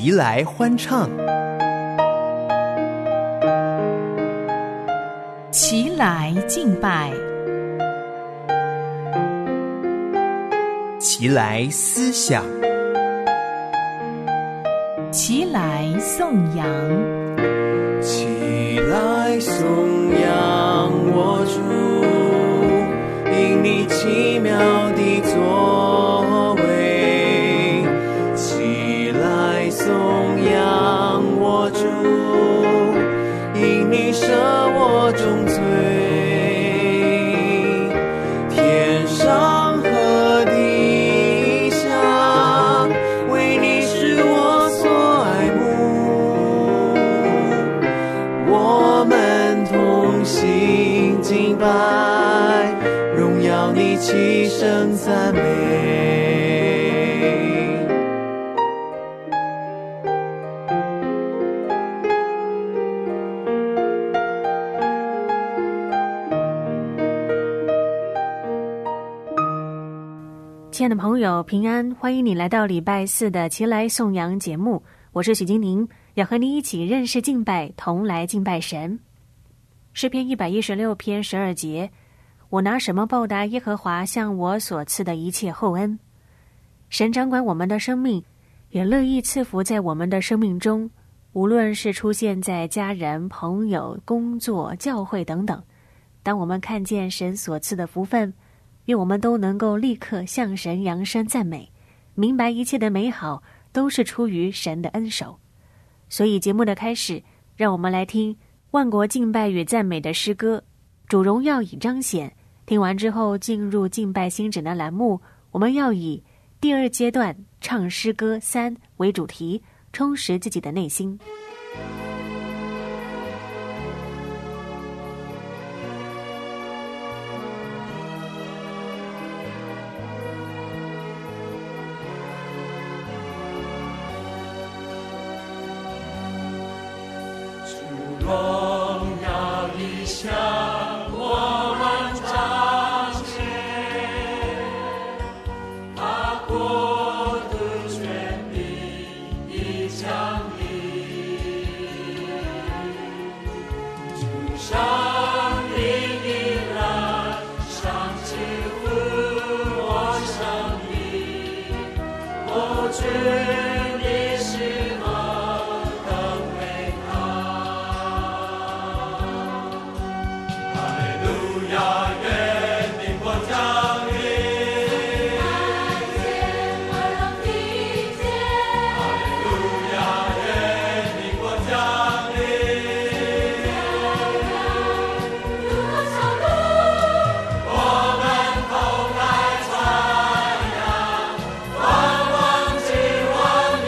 齐来欢唱， 齐来敬拜， 齐来思想， 齐来颂扬， 齐来颂扬我主，因你奇妙的作为。齐来颂扬我主，因你赦我重罪。天上和地下，为你是我所爱慕。我们同心敬拜，荣耀你，齐声赞美。 亲爱的朋友，平安，欢迎你来到礼拜四的齐来颂扬节目，我是许金宁，要和你一起认识敬拜，同来敬拜神。诗篇116篇12节，我拿什么报答耶和华向我所赐的一切厚恩？神掌管我们的生命，也乐意赐福在我们的生命中，无论是出现在家人、朋友、工作、教会等等。当我们看见神所赐的福分，愿我们都能够立刻向神扬声赞美，明白一切的美好都是出于神的恩手。所以节目的开始，让我们来听万国敬拜与赞美的诗歌，主荣耀已彰显。听完之后进入敬拜新指南栏目，我们要以第二阶段唱诗歌3为主题，充实自己的内心。 万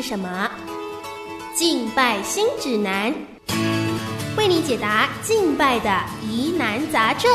什么？敬拜新指南，为你解答敬拜的疑难杂症。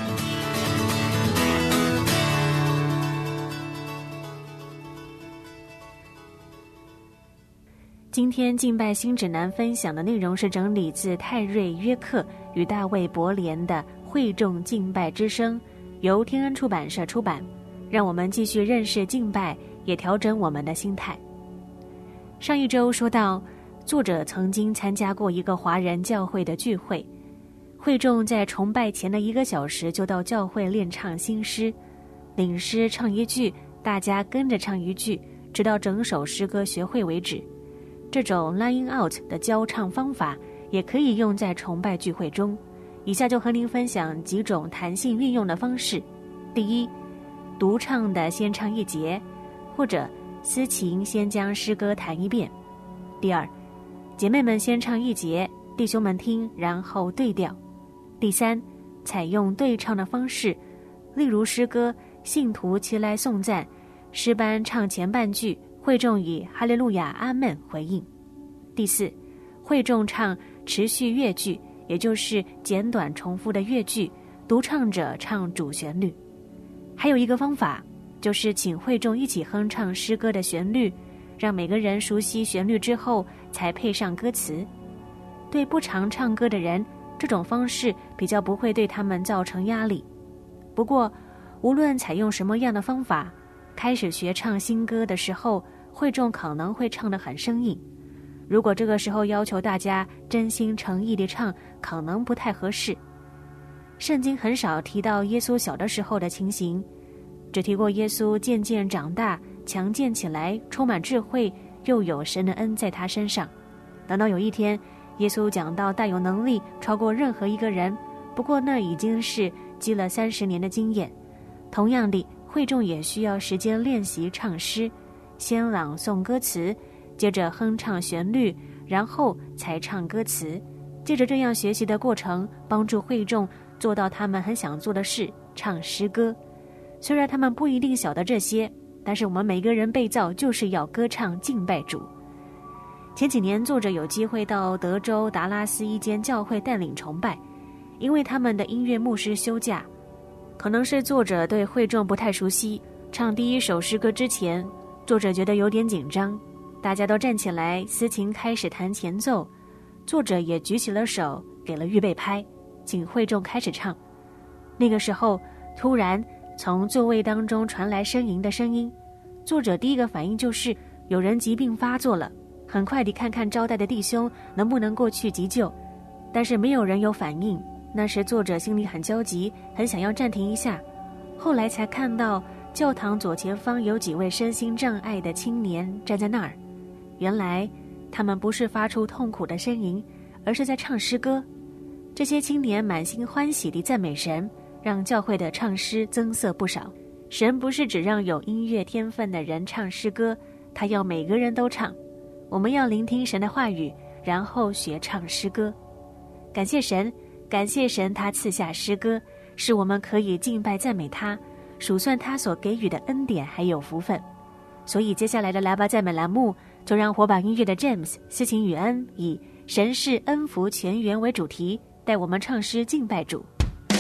今天敬拜新指南分享的内容是整理自泰瑞·约克与大卫·伯莲的《会众敬拜之声》，由天恩出版社出版。让我们继续认识敬拜，也调整我们的心态。上一周说到，作者曾经参加过一个华人教会的聚会，会众在崇拜前的1个小时就到教会练唱新诗，领诗唱一句，大家跟着唱一句，直到整首诗歌学会为止。这种 line out 的教唱方法也可以用在崇拜聚会中。以下就和您分享几种弹性运用的方式。第一，独唱的先唱一节，或者司琴先将诗歌弹一遍。第二，姐妹们先唱一节，弟兄们听，然后对调。第三，采用对唱的方式，例如诗歌信徒齐来颂赞，诗班唱前半句，会众以哈利路亚阿们回应。第四，会众唱持续乐句，也就是简短重复的乐句，独唱者唱主旋律。还有一个方法，就是请会众一起哼唱诗歌的旋律，让每个人熟悉旋律之后才配上歌词。对不常唱歌的人，这种方式比较不会对他们造成压力。不过无论采用什么样的方法，开始学唱新歌的时候，会众可能会唱得很生硬。如果这个时候要求大家真心诚意地唱，可能不太合适。圣经很少提到耶稣小的时候的情形，只提过耶稣渐渐长大，强健起来，充满智慧，又有神的恩在他身上。等到有一天，耶稣讲到大有能力，超过任何一个人，不过那已经是积了30年的经验。同样的，会众也需要时间练习唱诗，先朗诵歌词，接着哼唱旋律，然后才唱歌词。借着这样学习的过程，帮助会众做到他们很想做的事，唱诗歌。虽然他们不一定晓得这些，但是我们每个人被造就是要歌唱敬拜主。前几年作者有机会到德州达拉斯一间教会带领崇拜，因为他们的音乐牧师休假，可能是作者对会众不太熟悉，唱第一首诗歌之前，作者觉得有点紧张。大家都站起来，司琴开始弹前奏，作者也举起了手，给了预备拍，请会众开始唱。那个时候突然从座位当中传来呻吟的声音，作者第一个反应就是有人疾病发作了，很快地看看招待的弟兄能不能过去急救，但是没有人有反应。那时作者心里很焦急，很想要暂停一下，后来才看到教堂左前方有几位身心障碍的青年站在那儿，原来他们不是发出痛苦的呻吟，而是在唱诗歌。这些青年满心欢喜地赞美神，让教会的唱诗增色不少。神不是只让有音乐天分的人唱诗歌，他要每个人都唱。我们要聆听神的话语，然后学唱诗歌。感谢神，感谢神，他赐下诗歌，使我们可以敬拜赞美他，数算他所给予的恩典还有福分。所以接下来的来吧赞美栏目，就让火把音乐的 James 司琴与恩以神是恩福泉源为主题，带我们唱诗敬拜主。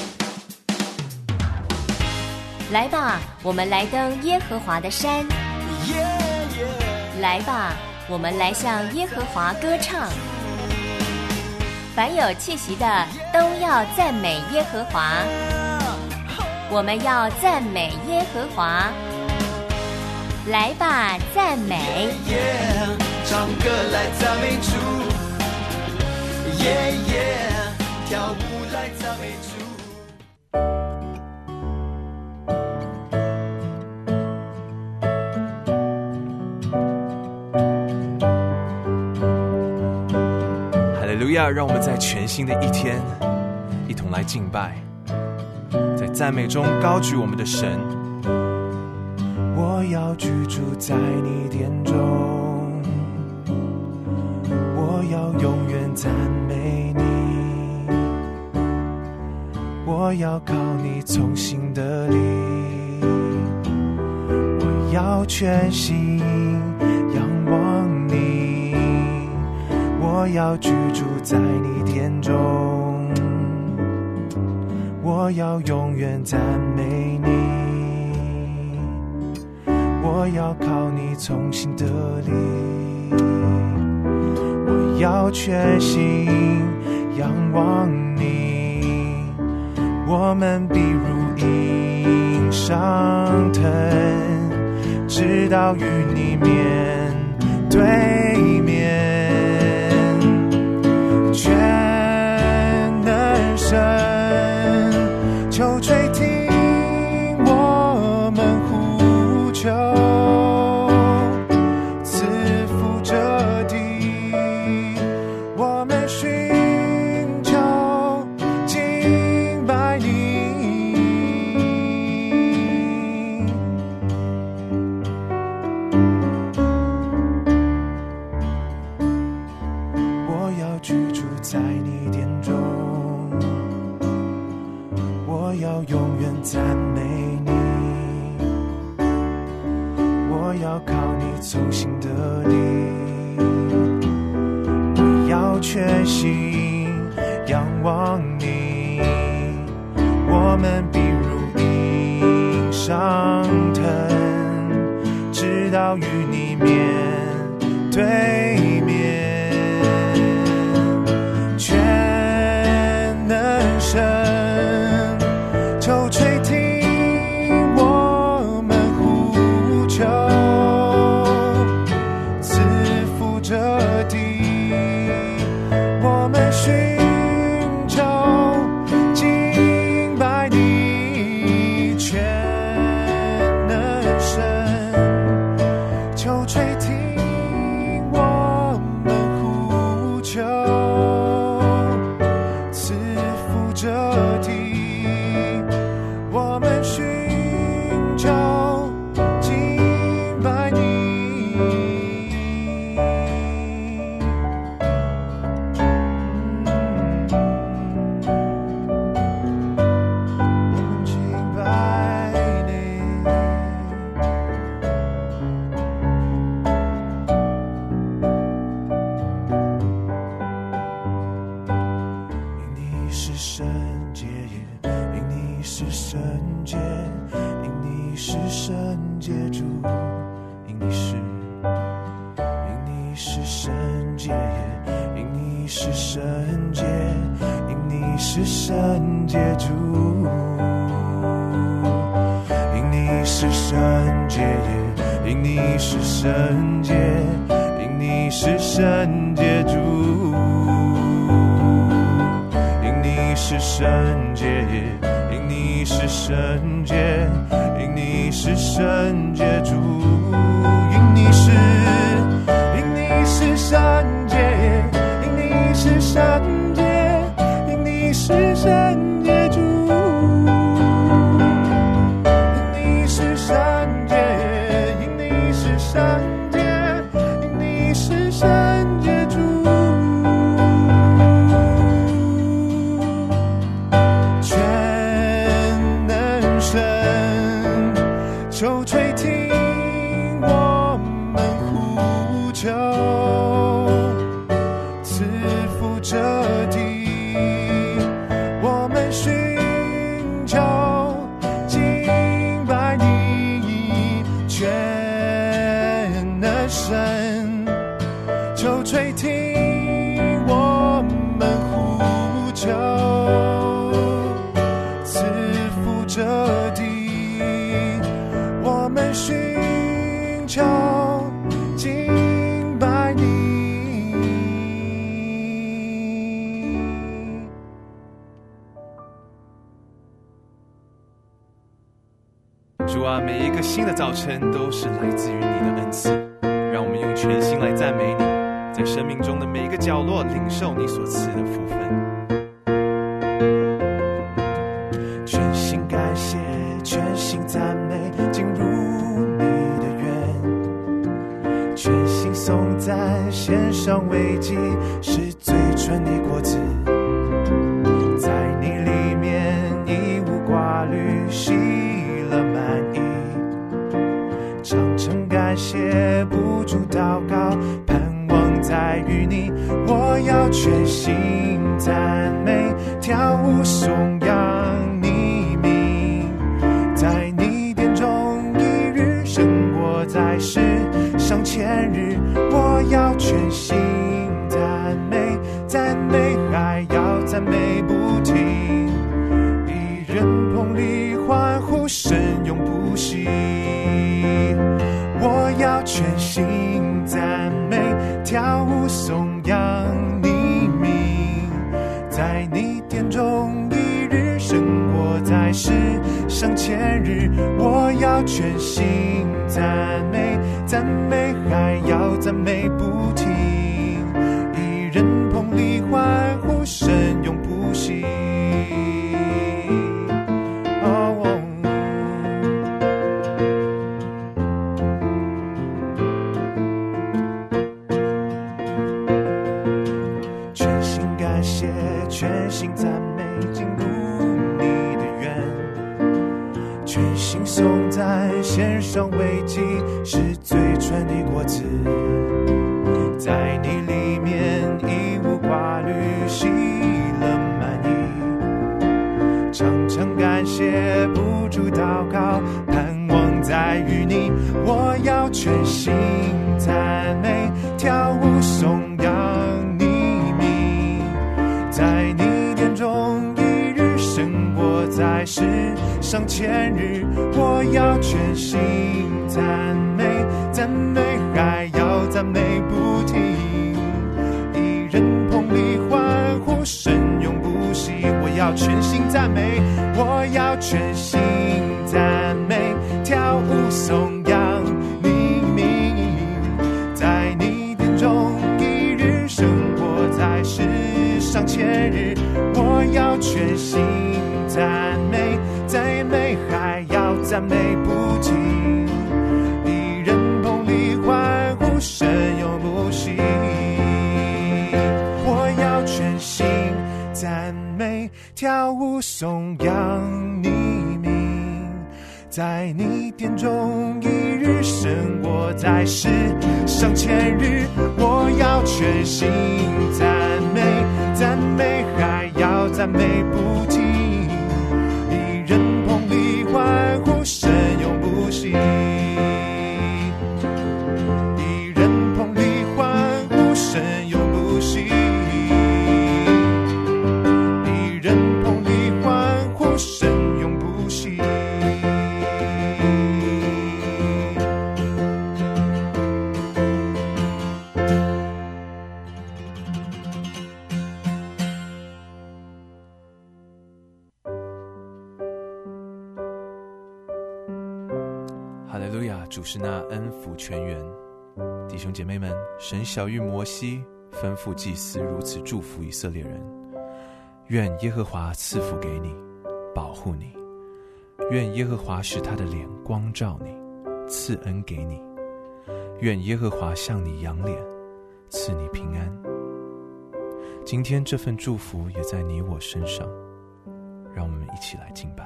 来吧，我们来登耶和华的山，来吧，我们来向耶和华歌唱。凡有气息的都要赞美耶和华，我们要赞美耶和华。来吧，赞美！ 唱歌来赞美主，跳舞来赞美主。 哈利路亚！让我们在全新的一天，一同来敬拜，在赞美中高举我们的神。我要居住在你殿中，我要永远赞美你，我要靠你从心得力，我要全心仰望你， 要居住在你殿中，我要永远赞美你，我要靠你从心得力，我要全心仰望你，我们必如鹰上腾，直到与你面对面。全能神，求垂听我们呼求，赐福这地，我们寻求敬拜你。我要居住在你殿中，我要永远赞美你，我要靠你从心得力，我要全心仰望你，我们必如鹰上腾，直到与你面对面。全能神，求垂听我们呼求，赐福这地，我们寻求敬拜你。全能神，求垂听我们呼求，赐福这地，我们寻求敬拜你。我们敬拜你。因你是圣洁，因你是圣洁，因你是圣洁主，因你是圣洁，因你是圣洁，因你是圣洁主，因你是圣洁，因你是圣洁，因你是圣洁主，因你是圣洁，因你是圣洁，因你是圣洁主，因你是圣洁，因你是圣洁，因你是圣洁主，因你是圣洁，因你是圣洁，因你是圣洁主。全能神，求垂听我们呼求，赐福这地，我们寻求敬拜你。全能神，求垂听我们呼求，赐福这地，我们寻求敬拜你。 主啊，每一个新的早晨都是来自于你的恩赐，让我们用全心来赞美你，在生命中的每一个角落领受你所赐的福分。 全心感谢，全心赞美，进入你的园，全心颂赞，献上慰藉，是最纯的果子，在你里面一无挂虑，喜乐满意，常常感谢，不住祷告，盼望在于你，我要全心赞美，跳舞颂扬你名。在你殿中一日胜过在世上千日，我要全心赞美，赞美还要赞美不停。一人捧礼欢呼，神永不息。我要全心赞美，跳舞颂扬你名。在你殿中一日胜过在世上千日，我要全心赞美，赞美还要赞美不停。一人捧礼欢呼，神永不息。全心感谢，全心赞美，进入你的院。全心颂赞，献上慰藉，是最纯的果子。在你里面一无挂虑，喜乐满溢。常常感谢，不住祷告，盼望在于你。我要全心赞美，跳舞颂扬你名。在你殿中一日胜过在世上千日，我要全心赞美，赞美还要赞美不停。一人捧礼欢呼，神永不息。我要全心赞美，我要全心赞美，跳舞颂扬你名。在你殿中一日胜过在世上千日，我要全心赞美，赞美还要赞美不停。一人捧礼欢呼，神永不息。我要全心赞美，跳舞颂扬你名。在你殿中一日胜过在世上千日，我要全心赞美，赞美还要赞美不停。一人捧礼欢呼，神永不息。一人捧礼欢呼，神永不息。一人捧礼欢呼，神永不息。 哈利路亚，主是那恩福全源。弟兄姐妹们，神晓谕摩西，吩咐祭司如此祝福以色列人：愿耶和华赐福给你，保护你；愿耶和华使他的脸光照你，赐恩给你；愿耶和华向你扬脸，赐你平安。今天这份祝福也在你我身上，让我们一起来敬拜。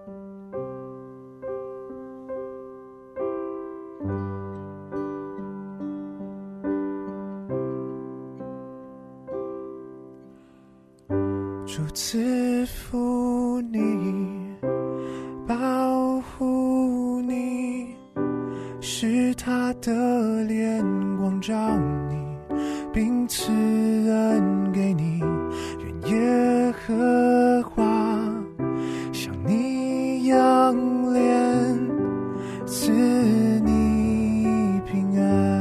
主赐福你，保护你，使他的脸光照你，并赐恩给你。愿耶和华向你扬脸，赐你平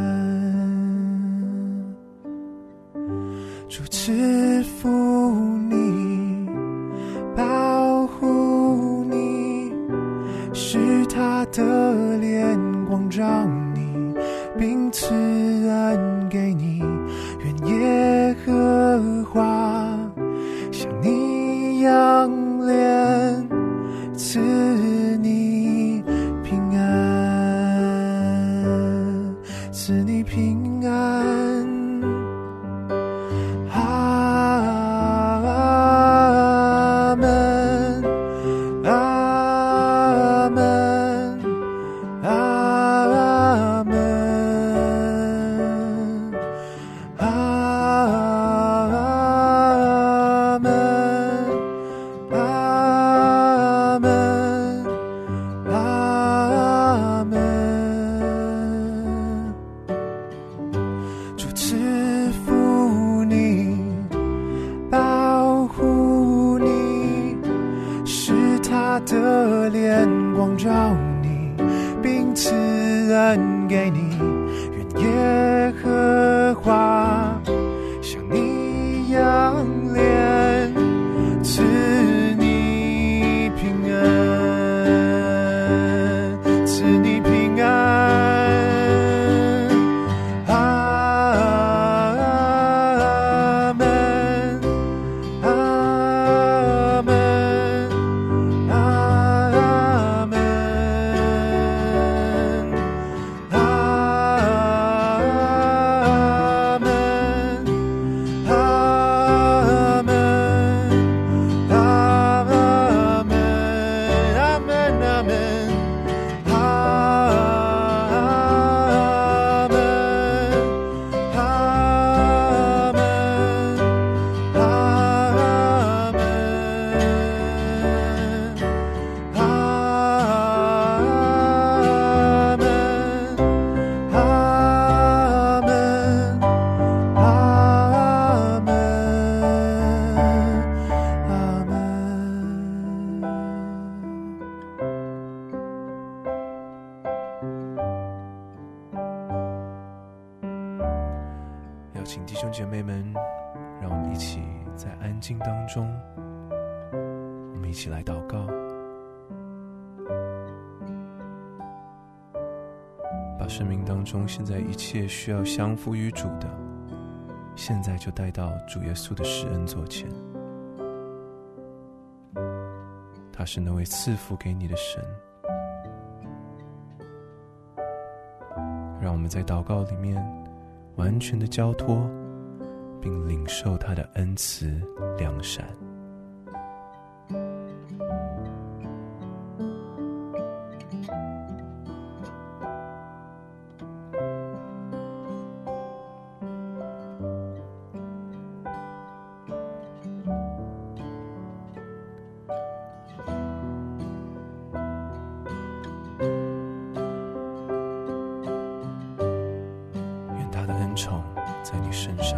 安。主赐福你，保护你，使他的脸光照你，并赐恩给你。愿耶和华向你扬脸，赐你平安，赐你平安。阿门，阿门，阿门。 照你，并赐恩给你。愿耶和华向你仰脸，赐你平安，赐你平安。阿门，阿门，阿门，阿门，阿门，阿门，阿门，阿门，阿门，阿门，阿门，阿门，阿门，阿门，阿门。 邀请弟兄姐妹们，让我们一起在安静当中，我们一起来祷告，把生命当中现在一切需要降服于主的，现在就带到主耶稣的施恩座前。他是那位赐福给你的神，让我们在祷告里面完全的交托，并领受他的恩慈良善。愿他的恩宠在你身上，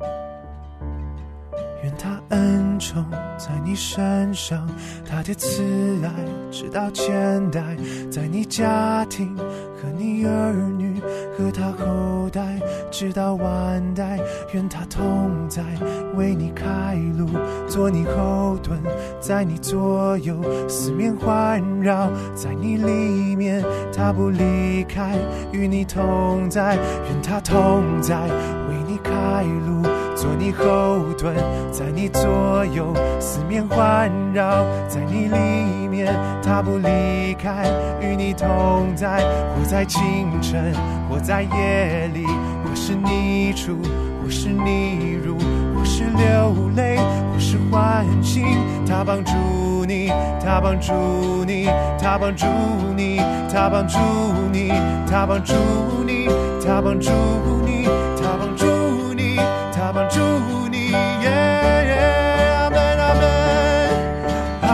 愿他恩宠在你身上，他的慈爱直到千代，在你家庭和你儿女和他后代直到万代。愿他同在，为你开路，做你后盾，在你左右，四面环绕，在你里面，他不离开，与你同在。愿他同在，为你开路，做你后盾，在你左右，四面环绕，在你里面，他不离开，与你同在。或在清晨，或在夜里，或是逆处，或是逆入，或是流泪，或是欢欣，他帮助你，他帮助你，他帮助你，他帮助你，他帮助你，他帮助你，他帮助你，他帮助你，耶耶，阿门，阿门，阿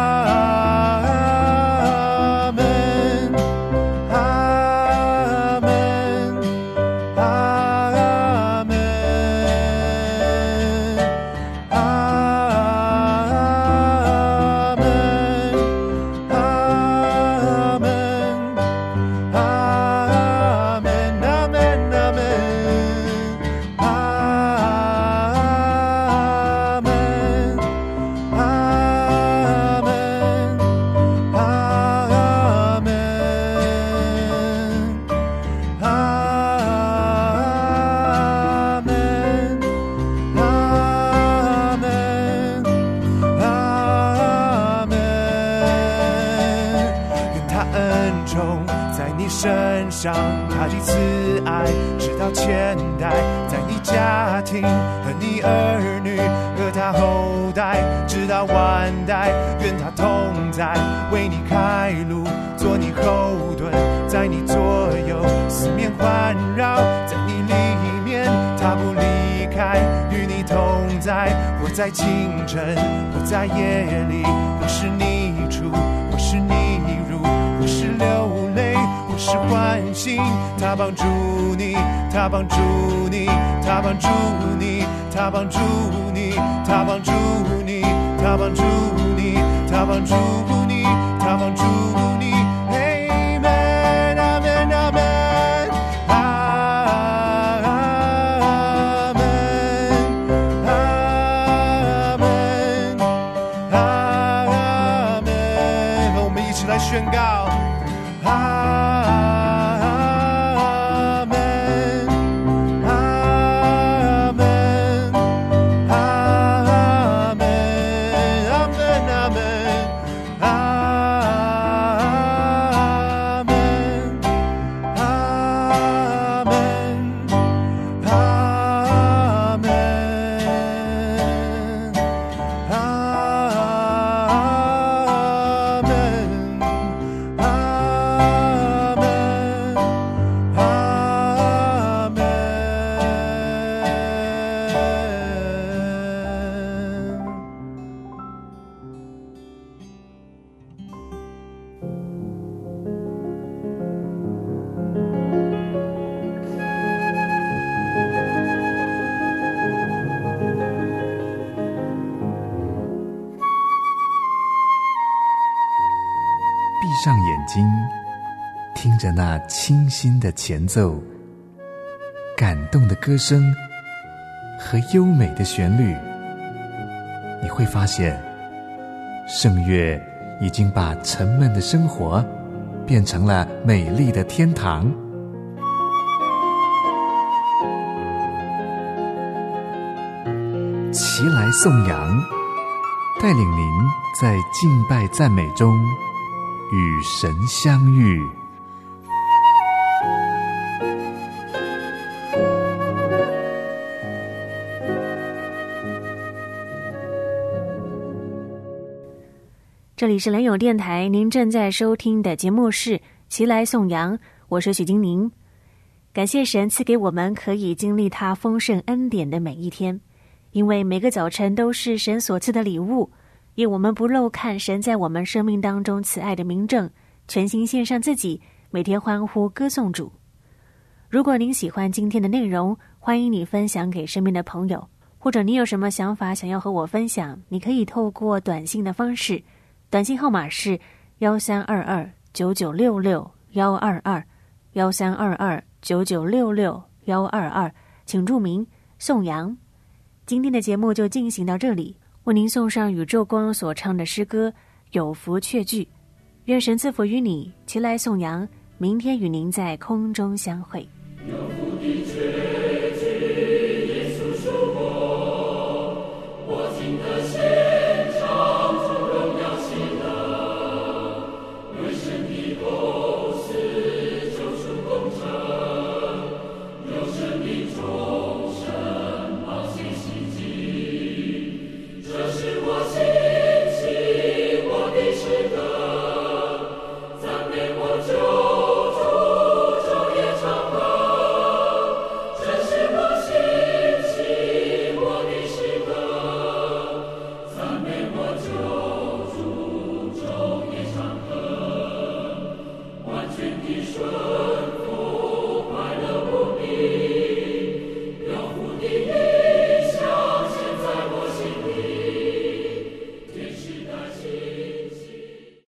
门，阿门，阿门，阿门，阿门，阿门，阿门，阿门。身上他的慈爱直到千代，在你家庭和你儿女和他后代直到万代。愿他同在，为你开路，做你后盾，在你左右，四面环绕，在你里面他不离开，与你同在。或在清晨，或在夜里，或是逆处，或是逆入，或是流泪，或是欢欣，他帮助你，他帮助你，他帮助你，他帮助你，他帮助你，他帮助你，他帮助你，他帮助你， 上眼睛，听着那清新的前奏，感动的歌声和优美的旋律，你会发现圣乐已经把沉闷的生活变成了美丽的天堂。齐来颂扬，带领您在敬拜赞美中与神相遇。 这里是联友电台，您正在收听的节目是齐来颂扬，我是许金宁。感谢神赐给我们可以经历他丰盛恩典的每一天，因为每个早晨都是神所赐的礼物，愿我们不漏看神在我们生命当中慈爱的明证，全心献上自己，每天欢呼歌颂主。如果您喜欢今天的内容，欢迎你分享给身边的朋友，或者你有什么想法想要和我分享，你可以透过短信的方式，短信号码是1322-9966-122，1322-9966-122，请注明颂扬。今天的节目就进行到这里，为您送上宇宙光所唱的诗歌《有福确据》，愿神赐福于你，齐来颂扬，明天与您在空中相会。 有福